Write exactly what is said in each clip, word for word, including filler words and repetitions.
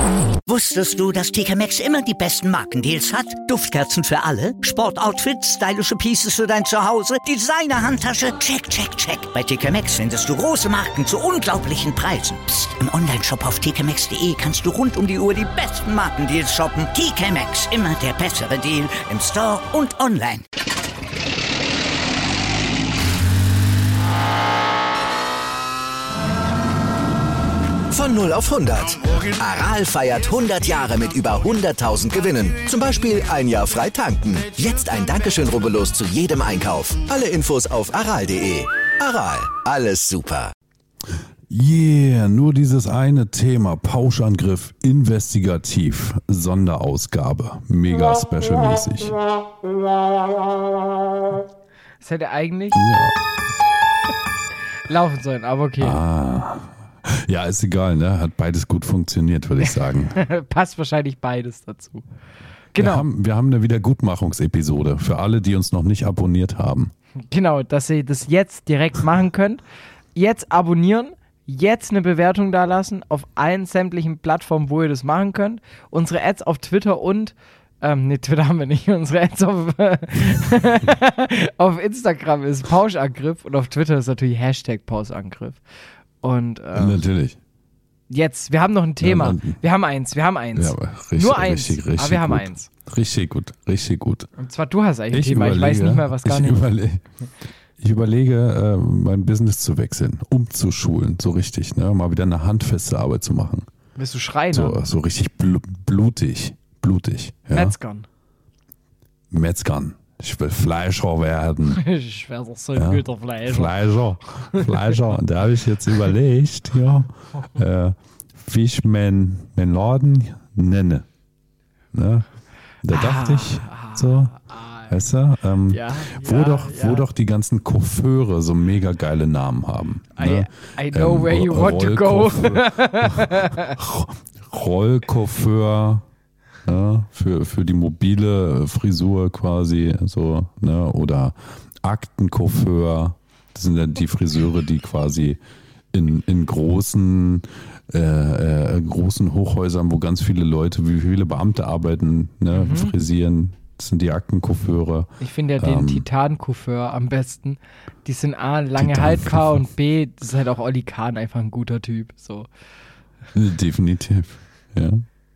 Wusstest du, dass T K Maxx immer die besten Markendeals hat? Duftkerzen für alle, Sportoutfits, stylische Pieces für dein Zuhause, Designer-Handtasche, check, check, check. Bei T K Maxx findest du große Marken zu unglaublichen Preisen. Psst. Im Onlineshop auf t k maxx punkt d e kannst du rund um die Uhr die besten Markendeals shoppen. T K Maxx, immer der bessere Deal im Store und online. Von null auf hundert. Aral feiert hundert Jahre mit über hunderttausend Gewinnen. Zum Beispiel ein Jahr frei tanken. Jetzt ein Dankeschön, rubbellos zu jedem Einkauf. Alle Infos auf aral punkt de. Aral, alles super. Yeah, nur dieses eine Thema. Pauschangriff, investigativ, Sonderausgabe. Mega special-mäßig. Das hätte eigentlich Ja. laufen sollen, aber okay. Ah. Ja, ist egal, ne? Hat beides gut funktioniert, würde ich sagen. Passt wahrscheinlich beides dazu. Wir Genau, haben, wir haben eine Wiedergutmachungsepisode für alle, die uns noch nicht abonniert haben. genau, dass ihr das jetzt direkt machen könnt. Jetzt abonnieren, jetzt eine Bewertung da lassen auf allen sämtlichen Plattformen, wo ihr das machen könnt. Unsere Ads auf Twitter und Ähm, ne, Twitter haben wir nicht. Unsere Ads auf, auf Instagram ist Pauschangriff und auf Twitter ist natürlich Hashtag Pauschangriff. Und ähm, Natürlich. jetzt, wir haben noch ein Thema. Ja, dann- wir haben eins, wir haben eins. Ja, aber richtig, Nur eins, richtig, richtig aber wir haben gut. eins. Richtig gut, richtig gut. Und zwar, du hast eigentlich ein Thema, ich weiß nicht mehr, was gar ich nicht. Überlege, ich überlege, äh, mein Business zu wechseln, umzuschulen, so richtig, ne? Mal wieder eine handfeste Arbeit zu machen. Willst du Schreiner? So, so richtig blu blutig, blutig. Ja? Metzgern. Metzgern. Ich will Fleischer werden. Ich wäre doch so ein Ja. guter Fleisch. Fleischer. Fleischer. Und da habe ich jetzt überlegt, ja, äh, wie ich meinen mein Laden nenne. Ne? Da dachte ich so, weißt du, ähm, Ja, wo, ja, doch, ja. wo doch die ganzen Coiffeure so mega geile Namen haben. Ne? I, I know Ähm, where you want to go. Rollcoiffeur, Rollcoiffeur, ne? für, für die mobile Frisur quasi, so, ne? Oder Aktencoiffeur. Das sind dann die Friseure, die quasi in, in großen, äh, äh, großen Hochhäusern, wo ganz viele Leute, wie viele Beamte arbeiten, ne? Mhm. frisieren. Das sind die Aktencoiffeure. Ich finde ja den Ähm, Titan-Coiffeur am besten. Die sind A, lange Titan-Coiffeur. haltbar und B, das ist halt auch Olli Kahn einfach ein guter Typ. So. Definitiv, ja.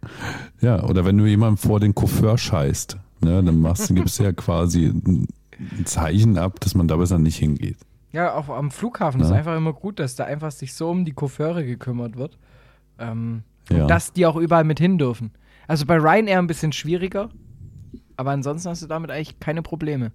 Ja, oder wenn du jemanden vor den Coiffeur scheißt, ne, dann machst, gibst du ja quasi ein Zeichen ab, dass man da besser nicht hingeht. Ja, auch am Flughafen ist Ja. einfach immer gut, dass da einfach sich so um die Coiffeure gekümmert wird. Ähm, Ja. Und dass die auch überall mit hin dürfen. Also bei Ryanair ein bisschen schwieriger, aber ansonsten hast du damit eigentlich keine Probleme.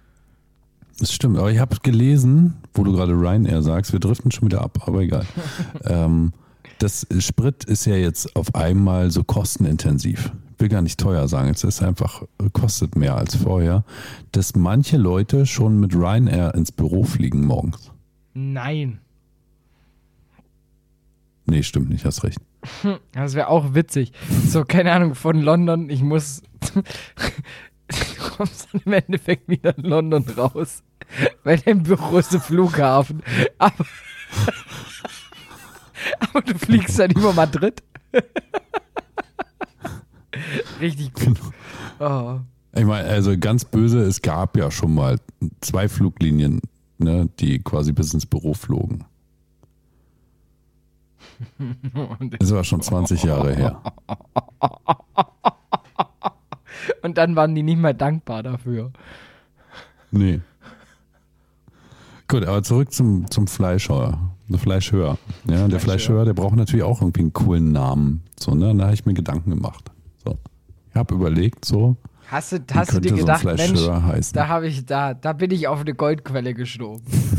Das stimmt, aber ich habe gelesen, wo du gerade Ryanair sagst, wir driften schon wieder ab, aber egal. ähm, das Sprit ist ja jetzt auf einmal so kostenintensiv. Ich will gar nicht teuer sagen, es ist einfach, kostet mehr als vorher, dass manche Leute schon mit Ryanair ins Büro fliegen morgens. Nein. Nee, stimmt nicht, hast recht. Das wäre auch witzig. So, keine Ahnung, von London, ich muss. Du kommst dann im Endeffekt wieder in London raus. Weil dein Büro ist der Flughafen. Aber, aber du fliegst dann über Madrid. Richtig gut. Oh. Ich meine, also ganz böse, es gab ja schon mal zwei Fluglinien, ne, die quasi bis ins Büro flogen. Das war schon zwanzig Jahre her. Und dann waren die nicht mehr dankbar dafür. Nee. Gut, aber zurück zum, zum Fleischheuer. Der Fleischhörer. Ja, der Fleischhörer, der braucht natürlich auch irgendwie einen coolen Namen. So, ne? Da habe ich mir Gedanken gemacht. So. Ich habe überlegt, so. Hast du, wie hast du dir könnte so ein gedacht, Mensch, Fleischhörer heißen? da habe ich, da, da bin ich auf eine Goldquelle gestoßen.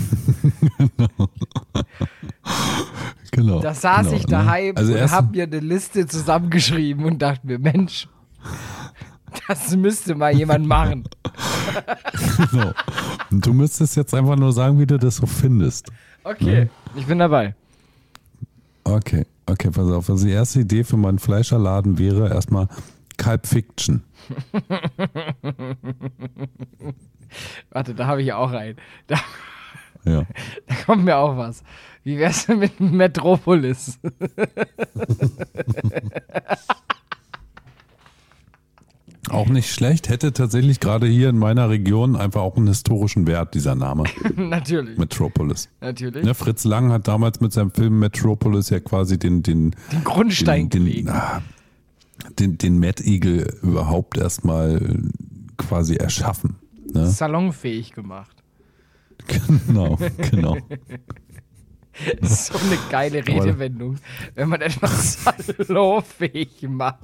Genau. Da saß genau, ich daheim ne? Also und erst- habe mir eine Liste zusammengeschrieben und dachte mir, Mensch, das müsste mal jemand machen. Genau. Und du müsstest jetzt einfach nur sagen, wie du das so findest. Okay, ich bin dabei. Okay, okay, pass auf. Also die erste Idee für meinen Fleischerladen wäre erstmal Kalb Fiction. Warte, da habe ich auch einen. Da, Ja. da kommt mir auch was. Wie wär's denn mit Metropolis? nicht schlecht. Hätte tatsächlich gerade hier in meiner Region einfach auch einen historischen Wert, dieser Name. Natürlich. Metropolis. Natürlich. Ja, Fritz Lang hat damals mit seinem Film Metropolis ja quasi den, den, Den Grundstein den, gelegt. den, ah, den, den Mad Eagle überhaupt erstmal quasi erschaffen. Ne? Salonfähig gemacht. Genau, genau. Das ist so eine geile Redewendung, wenn man etwas salonfähig macht.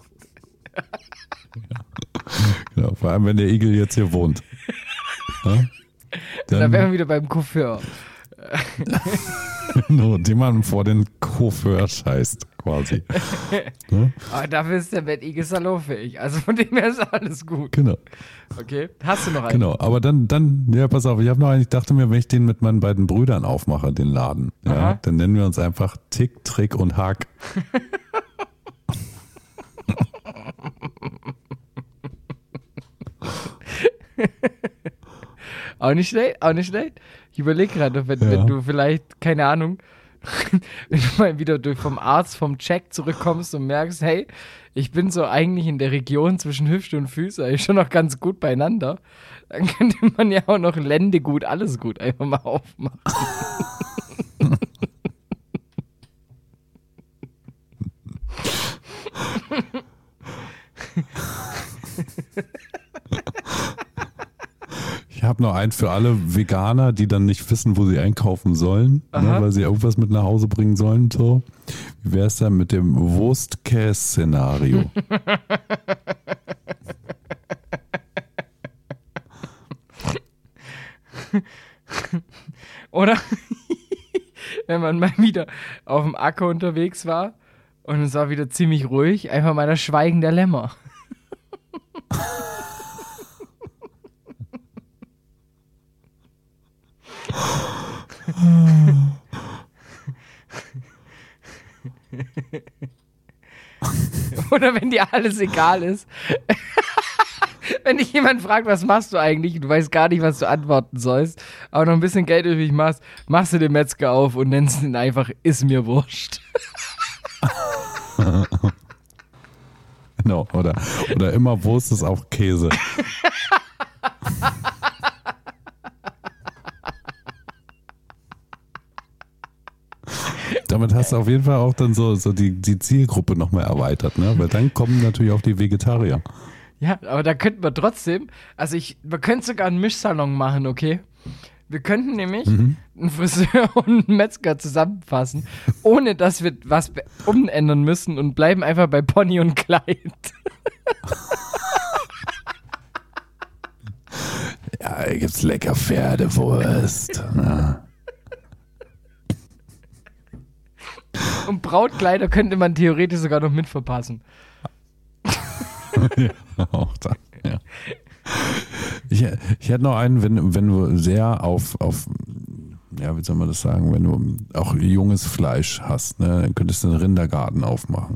Genau, vor allem, wenn der Igel jetzt hier wohnt. Ja? Da Dann, wären wir wieder beim Coiffeur. no, den man vor den Coiffeur scheißt, quasi. Ne? Aber dafür ist der Mad Eagle salonfähig. Also von dem her ist alles gut. Genau. Okay, hast du noch einen? Genau, aber dann, dann, ja, pass auf, ich habe noch einen, ich dachte mir, wenn ich den mit meinen beiden Brüdern aufmache, den Laden, ja, Aha. dann nennen wir uns einfach Tick, Trick und Hack. Auch nicht schlecht, auch nicht schlecht. Ich überlege gerade, wenn, Ja. wenn du vielleicht, keine Ahnung, wenn du mal wieder durch vom Arzt, vom Check zurückkommst und merkst, hey, ich bin so eigentlich in der Region zwischen Hüfte und Füße eigentlich schon noch ganz gut beieinander, dann könnte man ja auch noch Lende gut, alles gut einfach mal aufmachen. Ich habe noch einen für alle Veganer, die dann nicht wissen, wo sie einkaufen sollen, ne, weil sie irgendwas mit nach Hause bringen sollen. So. Wie wäre es dann mit dem Wurst-Käse-Szenario? Oder wenn man mal wieder auf dem Acker unterwegs war und es war wieder ziemlich ruhig, einfach mal das Schweigen der Lämmer. Oder wenn dir alles egal ist. Wenn dich jemand fragt, was machst du eigentlich, und du weißt gar nicht, was du antworten sollst, aber noch ein bisschen Geld übrig machst, machst du den Metzger auf und nennst ihn einfach, ist mir wurscht. Genau, oder, oder immer Wurst ist auch Käse. Damit hast du auf jeden Fall auch dann so, so die, die Zielgruppe nochmal erweitert, ne? Weil dann kommen natürlich auch die Vegetarier. Ja, aber da könnten wir trotzdem, also ich, wir könnten sogar einen Mischsalon machen, okay? Wir könnten nämlich Mhm. einen Friseur und einen Metzger zusammenfassen, ohne dass wir was be- umändern müssen und bleiben einfach bei Pony und Kleid. Ja, hier gibt's lecker Pferdewurst. Ja. Und Brautkleider könnte man theoretisch sogar noch mitverpassen. Ja, auch da. Ja. Ich, ich hätte noch einen, wenn, wenn du sehr auf, auf, ja, wie soll man das sagen, wenn du auch junges Fleisch hast, ne, dann könntest du einen Rindergarten aufmachen.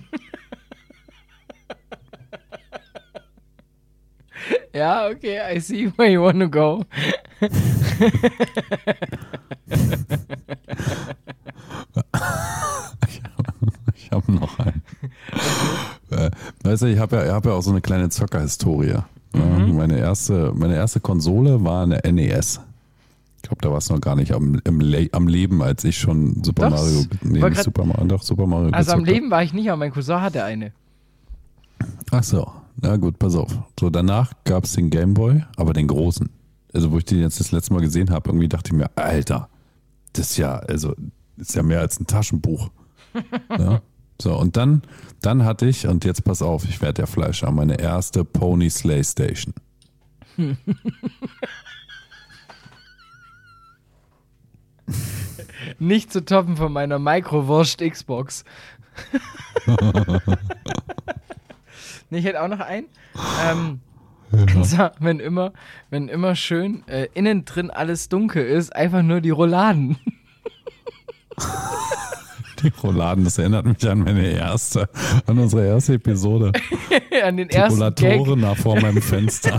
Ja, okay, I see where you wanna go. Ich habe noch einen. Äh, weißt du, ich habe ja, ich hab ja auch so eine kleine Zockerhistorie. Ja, Mhm. meine, erste, meine erste Konsole war eine N E S. Ich glaube, da war es noch gar nicht am, im Le am Leben, als ich schon Super Doch, Mario, nee, war nicht grad- Super Mario, doch Super Mario Also am gezockt Leben war ich nicht, aber mein Cousin hatte eine. hab. Ach so, na gut, pass auf. So, danach gab es den Gameboy, aber den großen. Also, wo ich den jetzt das letzte Mal gesehen habe, irgendwie dachte ich mir, Alter, das ist ja, also, das ist ja mehr als ein Taschenbuch. Ja? So, und dann, dann hatte ich, und jetzt pass auf, ich werde der Fleischer, meine erste Pony Slay Station. Nicht zu toppen von meiner Mikrowurst Xbox. Nee, ich hätte auch noch einen. Ähm, und zwar, wenn immer, wenn immer schön äh, innen drin alles dunkel ist, einfach nur die Rouladen. Die Rouladen, das erinnert mich an meine erste, an unsere erste Episode. An den Die ersten Gag. Rollatoren nach vor meinem Fenster.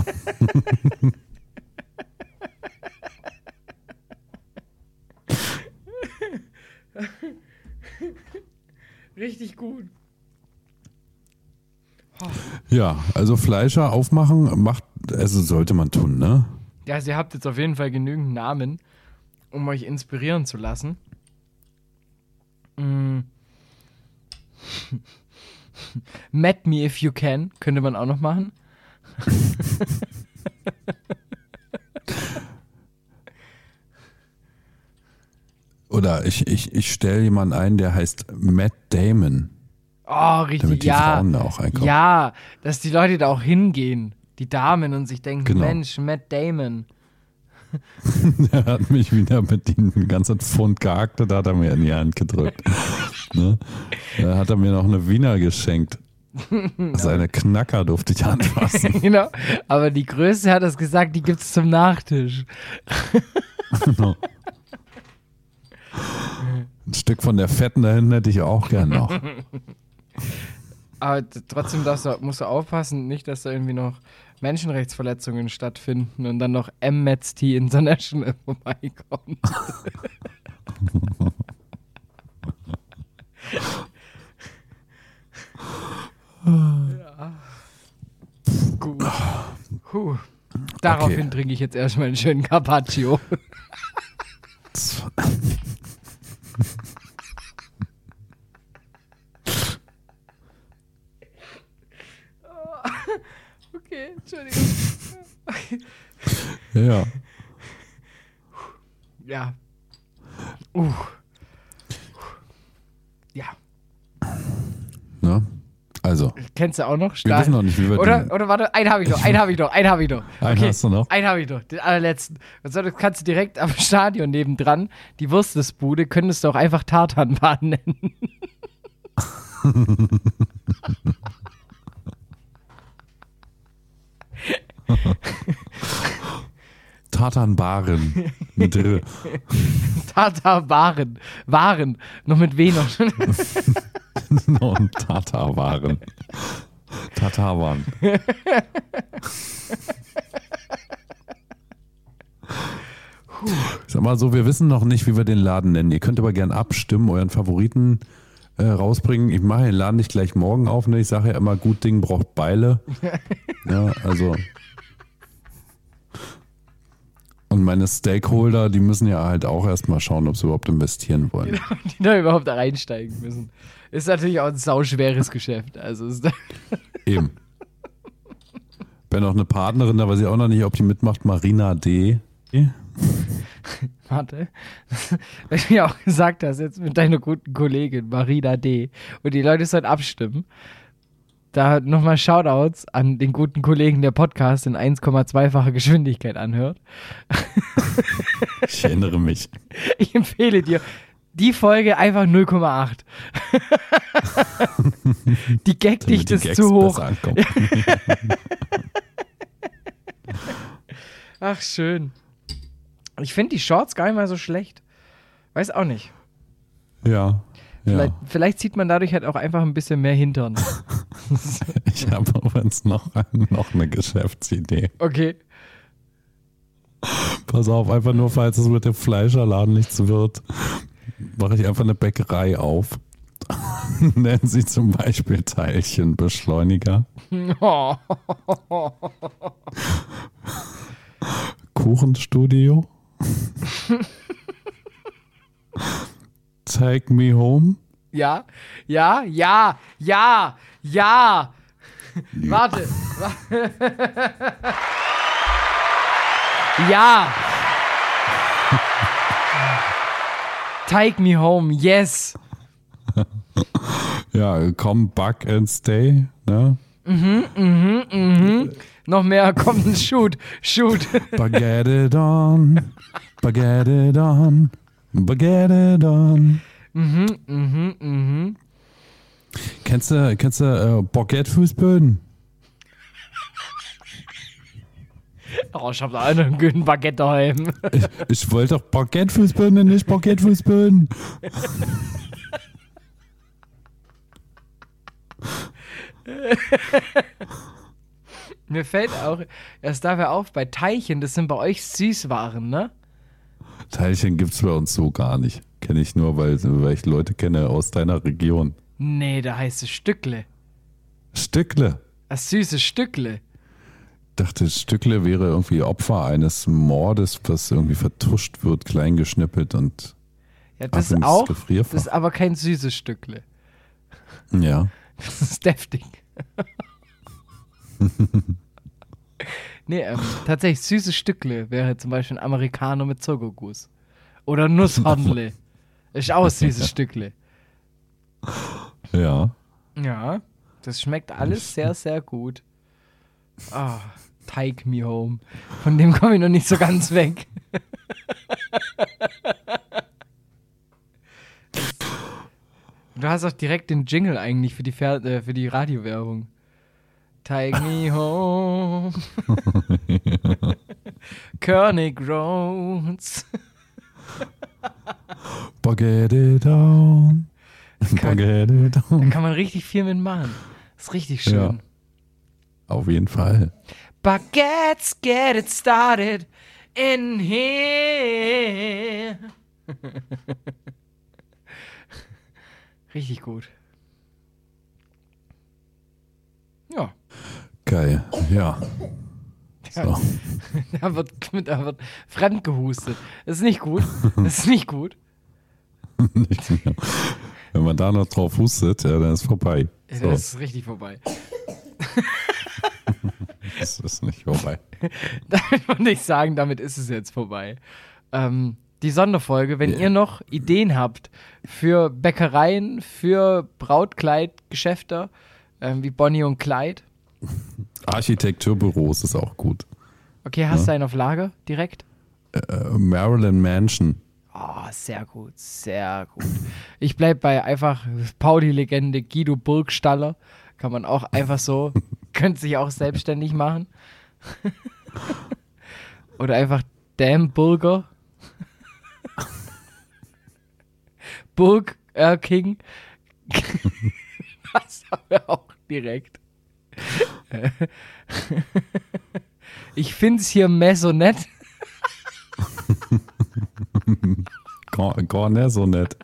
Richtig gut. Ja, also Fleischer aufmachen macht, also sollte man tun, ne? Ja, also ihr habt jetzt auf jeden Fall genügend Namen, um euch inspirieren zu lassen. Mm. Met me if you can, könnte man auch noch machen. Oder ich, ich, ich stelle jemanden ein, der heißt Matt Damon. Oh, richtig, damit die ja. Frauen da auch einkaufen. Ja, dass die Leute da auch hingehen, die Damen, und sich denken, Genau. Mensch, Matt Damon. Der hat mich wieder mit dem ganzen Pfund Gehackte, da hat er mir in die Hand gedrückt. Ne? Da hat er mir noch eine Wiener geschenkt. Seine Knacker durfte ich anfassen. Genau, aber die Größe hat es gesagt, die gibt's zum Nachtisch. Genau. Ein Stück von der Fetten da hinten hätte ich auch gern noch. Aber t- trotzdem darfst du, musst du aufpassen, nicht, dass da irgendwie noch Menschenrechtsverletzungen stattfinden und dann noch Amnesty International vorbeikommt. Ja. Gut. Puh. Daraufhin Okay. trinke ich jetzt erstmal einen schönen Carpaccio. Okay, Entschuldigung. Ja. Ja. Uh. Ja. Ne? Also, Kennst du auch noch? wir Stahl. wissen noch nicht, wie wir Oder, den, oder warte, einen habe ich noch, einen habe ich noch, einen habe ich noch. Einen hast du noch? Einen habe ich noch, den allerletzten. Und so, das kannst du direkt am Stadion nebendran, die Wurstesbude, könntest du auch einfach Tartanbahn nennen. Tatanbaren mit R. Tartarwaren. Waren. Noch mit W noch. Und Tatarwaren. Tatarwaren. Ich sag mal so, wir wissen noch nicht, wie wir den Laden nennen. Ihr könnt aber gern abstimmen, euren Favoriten äh, rausbringen. Ich mache den Laden nicht gleich morgen auf. Ne? Ich sage ja immer, gut Ding braucht Beile. Ja, also. Und meine Stakeholder, die müssen ja halt auch erstmal schauen, ob sie überhaupt investieren wollen. Die da überhaupt reinsteigen müssen. Ist natürlich auch ein sauschweres Geschäft. Also ist Eben. Wenn noch eine Partnerin, da weiß ich auch noch nicht, ob die mitmacht, Marina D. Warte. Weil du ja auch gesagt hast, jetzt mit deiner guten Kollegin Marina D. Und die Leute sollen abstimmen. Da nochmal Shoutouts an den guten Kollegen, der Podcast in eins Komma zwei-facher Geschwindigkeit anhört. Ich erinnere mich. Ich empfehle dir die Folge einfach null Komma acht. Die Gagdichte ist zu hoch. Ach, schön. Ich finde die Shorts gar nicht mal so schlecht. Weiß auch nicht. Ja. Vielleicht, ja. vielleicht sieht man dadurch halt auch einfach ein bisschen mehr Hintern. Ich habe übrigens noch, noch eine Geschäftsidee. Okay. Pass auf, einfach nur, falls es mit dem Fleischerladen nichts wird, mache ich einfach eine Bäckerei auf. Nennen sie zum Beispiel Teilchenbeschleuniger. Oh. Kuchenstudio. Take me home. Ja, ja, ja, ja, ja. Warte. wa- Ja. Take me home, yes. Ja, come back and stay. Ne? Noch mehr, kommt ein Shoot, Shoot. Baguette it on. Baguette it on. Baguette it on. Mhm, mhm, mhm. Kennst du, kennst du äh, Baguette-Fußböden? Oh, ich hab da einen guten Baguette daheim. Ich, ich wollte doch Baguette-Fußböden und nicht Baguette-Fußböden. Mir fällt auch erst dabei auf, bei Teilchen, das sind bei euch Süßwaren, ne? Teilchen gibt's bei uns so gar nicht. Kenne ich nur, weil, weil ich Leute kenne aus deiner Region. Nee, da heißt es Stückle. Stückle. Das süße Stückle. Ich dachte, Stückle wäre irgendwie Opfer eines Mordes, was irgendwie vertuscht wird, klein geschnippelt und Ja, das ab ist ins auch, Gefrierfach. das ist aber kein süßes Stückle. Ja. Das ist deftig. Nee, ähm, tatsächlich süßes Stückle wäre zum Beispiel ein Amerikaner mit Zuckerguss. Oder Nusshornle. Ist auch ein süßes Stückle. Ja. Ja, das schmeckt alles sehr, sehr gut. Ah, Take Me Home. Von dem komme ich noch nicht so ganz weg. Du hast auch direkt den Jingle eigentlich für die, Fer äh, für die Radiowerbung. Take me home. König Roads. Forget it down. Forget it Da down. kann man richtig viel mitmachen. Ist richtig schön. Ja. Auf jeden Fall. Baguettes, get it started in here. Richtig gut. Ja. Geil. Ja. So. Da wird, da wird fremd gehustet. Das ist nicht gut. Das ist nicht gut. Nicht mehr. Wenn man da noch drauf hustet, ja, dann ist vorbei. So. Das ist richtig vorbei. Das ist nicht vorbei. Damit würde ich sagen, damit ist es jetzt vorbei. Ähm, die Sonderfolge, wenn Ja. ihr noch Ideen habt für Bäckereien, für Brautkleidgeschäfte, ähm, wie Bonnie und Clyde. Architekturbüros ist auch gut. Okay, hast Ja. du einen auf Lager direkt? Äh, Maryland Mansion. Oh, sehr gut, sehr gut. Ich bleib bei einfach Pauli-Legende Guido Burgstaller. Kann man auch einfach so, könnte sich auch selbstständig machen. Oder einfach Damn Burger. Burg äh, King. Das haben wir auch direkt. Ich find's hier Maisonette. Gar, gar nicht so nett.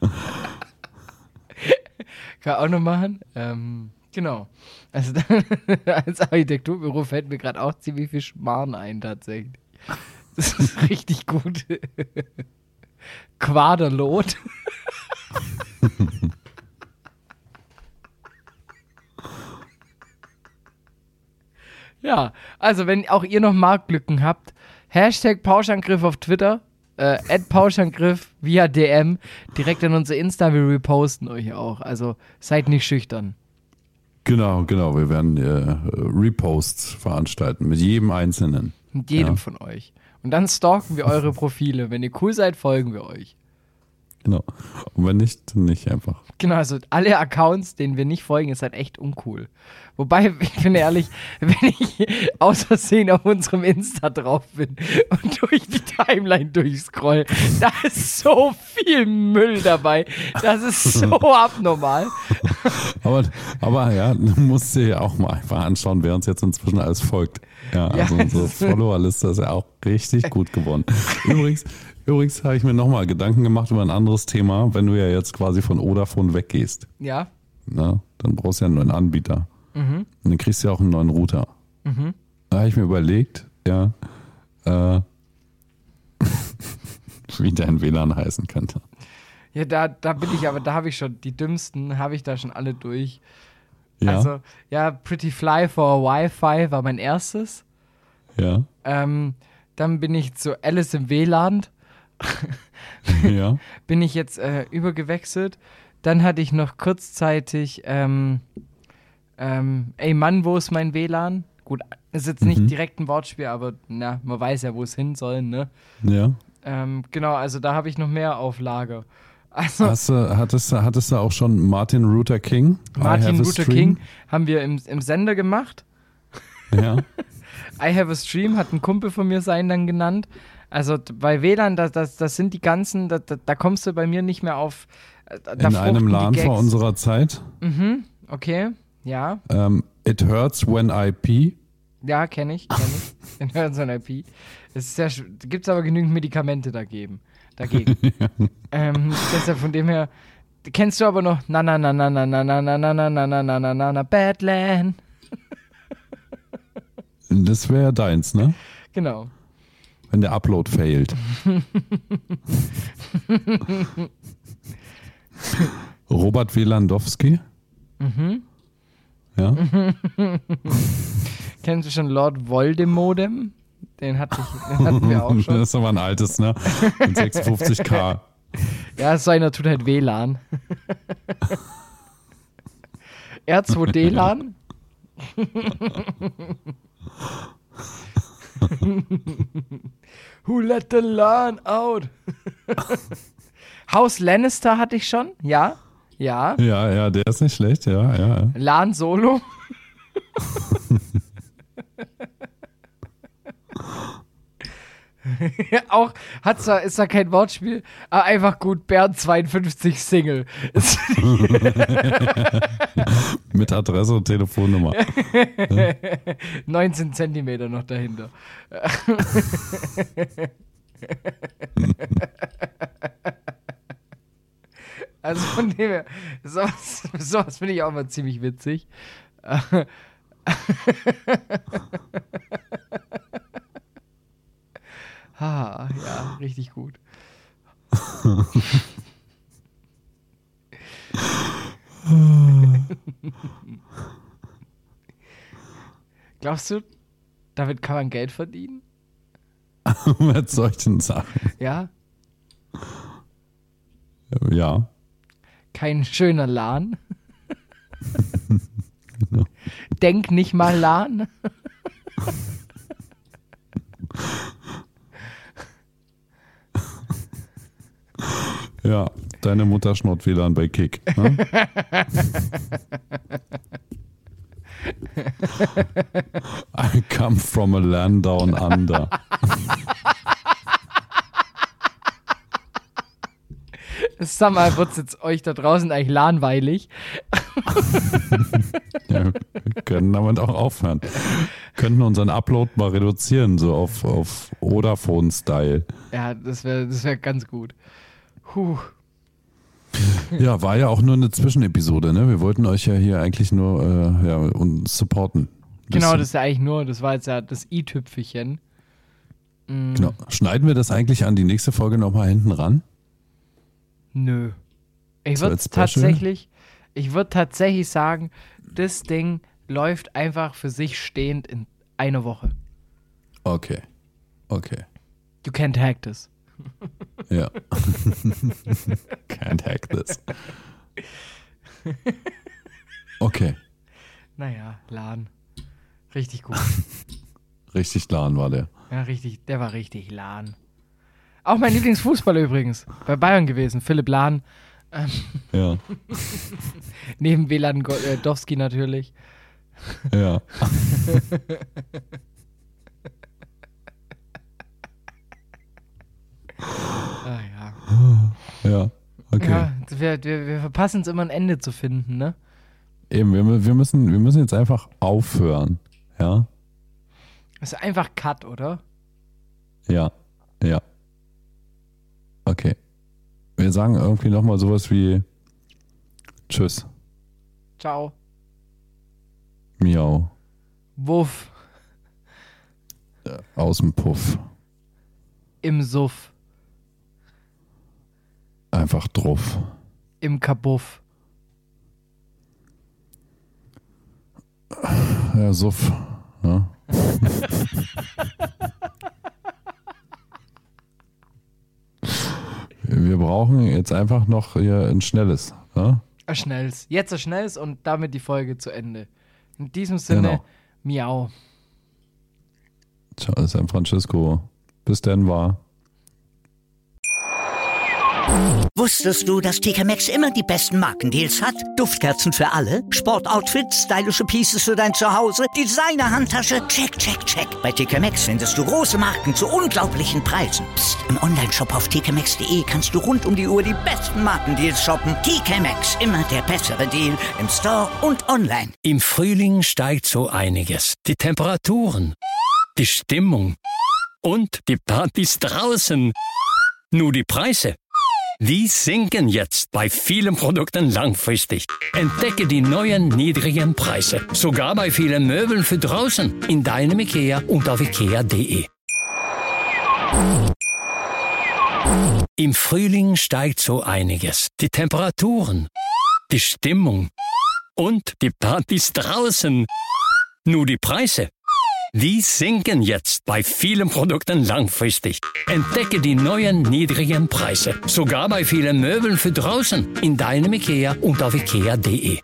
Kann auch noch machen. Ähm, genau. Also als Architekturbüro fällt mir gerade auch ziemlich viel Schmarrn ein, tatsächlich. Das ist richtig gut. Quaderlot. Ja, also wenn auch ihr noch Marktlücken habt, Hashtag Pauschangriff auf Twitter, äh, at Pauschangriff via D M, direkt an unser Insta, wir reposten euch auch. Also seid nicht schüchtern. Genau, genau. Wir werden äh, Reposts veranstalten mit jedem Einzelnen. Mit jedem Ja. von euch. Und dann stalken wir eure Profile. Wenn ihr cool seid, folgen wir euch. Genau. Und wenn nicht, dann nicht einfach. Genau, also alle Accounts, denen wir nicht folgen, ist halt echt uncool. Wobei, ich bin ehrlich, wenn ich aus Versehen auf unserem Insta drauf bin und durch die Timeline durchscroll, da ist so viel Müll dabei. Das ist so abnormal. Aber, aber ja, du musst dir ja auch mal einfach anschauen, wer uns jetzt inzwischen alles folgt. Ja, also Ja, unsere das- Follower-Liste ist ja auch richtig gut geworden. Übrigens, übrigens habe ich mir nochmal Gedanken gemacht über ein anderes Thema, wenn du ja jetzt quasi von Vodafone weggehst. Ja. Ne? Dann brauchst du ja einen neuen Anbieter. Mhm. Und dann kriegst du ja auch einen neuen Router. Mhm. Da habe ich mir überlegt, ja, äh, wie dein W L A N heißen könnte. Ja, da, da bin ich aber, da habe ich schon, die dümmsten habe ich da schon alle durch. Ja, Also, ja, Pretty Fly for Wi-Fi war mein erstes. ja, Ähm, dann bin ich zu Alice im W L A N, ja. bin ich jetzt äh, übergewechselt. Dann hatte ich noch kurzzeitig, ähm, ähm, ey Mann, wo ist mein W L A N? Gut, ist jetzt nicht Mhm. direkt ein Wortspiel, aber na, man weiß ja, wo es hin soll, ne? ja. Ähm, genau, also da habe ich noch mehr auf Lager. Also, Hast du, hattest, du- hattest du auch schon Martin Luther King? I Martin have a Luther stream? King haben wir im, im Sender gemacht. Ja, I have a stream, hat ein Kumpel von mir sein dann genannt. Also d- bei W L A N, das, das, das sind die ganzen, da, da, da kommst du bei mir nicht mehr auf. äh, Da in fruchten einem die LAN vor Gags. unserer Zeit. Mhm, okay, ja, Ähm, It hurts when I pee. ja, kenne ich, kenne ich. In Hören so ein I P. Es ist sehr, gibt es aber genügend Medikamente dagegen. dagegen. ähm, deshalb von dem her, kennst du aber noch na na na na na na na na na na na na na na na Badland. Das wäre deins, ne? Genau. Wenn der Upload failt. Robert Wielandowski? Mhm. Ja. Kennst du schon Lord Voldemodem? Den, hatte ich, den hatten wir auch schon. Das ist aber ein altes, ne? Mit sechsundfünfzig K. Ja, so einer tut halt W L A N. R zwei D LAN. Who let the LAN out? Haus Lannister hatte ich schon, ja. Ja. Ja, ja, der ist nicht schlecht, ja, ja. ja. LAN Solo. Auch hat zwar, ist da kein Wortspiel, aber einfach gut, Bernd zweiundfünfzig Single. Mit Adresse und Telefonnummer. neunzehn Zentimeter noch dahinter. Also von dem her, sowas, sowas finde ich auch mal ziemlich witzig. Ah, ja, richtig gut. Glaubst du, damit kann man Geld verdienen? Mit solchen Sachen. Ja? Ja. Kein schöner LAN. No. Denk nicht mal LAN. Ja, deine Mutter schnurrt W L A N bei Kick. Ne? I come from a land down under. Sag mal, wird's jetzt euch da draußen eigentlich langweilig? Ja, wir können damit auch aufhören. Könnten unseren Upload mal reduzieren, so auf, auf Vodafone-Style. Ja, das wäre das wär ganz gut. Puh. Ja, war ja auch nur eine Zwischenepisode, ne? Wir wollten euch ja hier eigentlich nur äh, ja, uns supporten. Genau, das ist ja eigentlich nur, das war jetzt ja das i-Tüpfelchen. Mhm. Genau. Schneiden wir das eigentlich an die nächste Folge nochmal hinten ran? Nö. Ich So würde als Special? tatsächlich, ich würde tatsächlich sagen, das Ding läuft einfach für sich stehend in einer Woche. Okay. Okay. You can't hack this. Ja. Can't hack this. Okay. Naja, LAN. Richtig gut. Richtig LAN war der. Ja, richtig, der war richtig LAN. Auch mein Lieblingsfußballer übrigens. Bei Bayern gewesen, Philipp Lahm. Ähm, Ja. neben Wielandowski natürlich. Ja. Ah ja. Ja. Okay. Ja, wir, wir, wir verpassen es immer ein Ende zu finden, ne? Eben, wir, wir, müssen, wir müssen jetzt einfach aufhören. Ja. Das ist einfach Cut, oder? Ja. Ja. Okay. Wir sagen irgendwie nochmal sowas wie Tschüss. Ciao. Miau. Wuff. Äh, aus dem Puff. Im Suff. Einfach drauf. Im Kabuff. Ja, Suff. Ja. Wir brauchen jetzt einfach noch hier ein schnelles. Ja? Ein schnelles. Jetzt ein schnelles und damit die Folge zu Ende. In diesem Sinne, Genau. miau. Ciao, San Francisco. Bis denn war. Wusstest du, dass T K Maxx immer die besten Markendeals hat? Duftkerzen für alle, Sportoutfits, stylische Pieces für dein Zuhause, Designer-Handtasche, check, check, check. Bei T K Maxx findest du große Marken zu unglaublichen Preisen. Psst. Im Onlineshop auf t k maxx punkt d e kannst du rund um die Uhr die besten Markendeals shoppen. T K Maxx, immer der bessere Deal im Store und online. Im Frühling steigt so einiges. Die Temperaturen, die Stimmung und die Partys draußen. Nur die Preise. Die sinken jetzt bei vielen Produkten langfristig. Entdecke die neuen niedrigen Preise. Sogar bei vielen Möbeln für draußen. In deinem IKEA und auf ikea punkt de. Im Frühling steigt so einiges. Die Temperaturen, die Stimmung und die Partys draußen. Nur die Preise, die sinken jetzt bei vielen Produkten langfristig. Entdecke die neuen niedrigen Preise. Sogar bei vielen Möbeln für draußen. In deinem IKEA und auf ikea punkt de.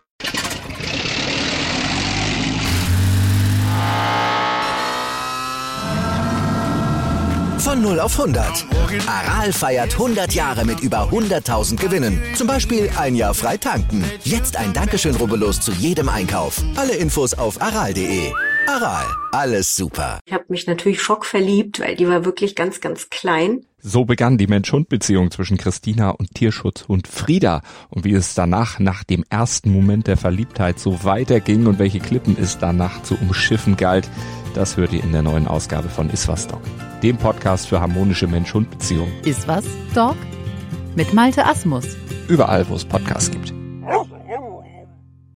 Von null auf hundert. Aral feiert hundert Jahre mit über hunderttausend Gewinnen. Zum Beispiel ein Jahr frei tanken. Jetzt ein Dankeschön, rubbellos zu jedem Einkauf. Alle Infos auf aral punkt de. Aral, alles super. Ich habe mich natürlich schockverliebt, weil die war wirklich ganz, ganz klein. So begann die Mensch-Hund-Beziehung zwischen Christina und Tierschutzhund Frieda. Und wie es danach, nach dem ersten Moment der Verliebtheit, so weiterging und welche Klippen es danach zu umschiffen galt, das hört ihr in der neuen Ausgabe von Iswas Dog, dem Podcast für harmonische Mensch-Hund-Beziehungen. Iswas Dog? Mit Malte Asmus. Überall, wo es Podcasts gibt.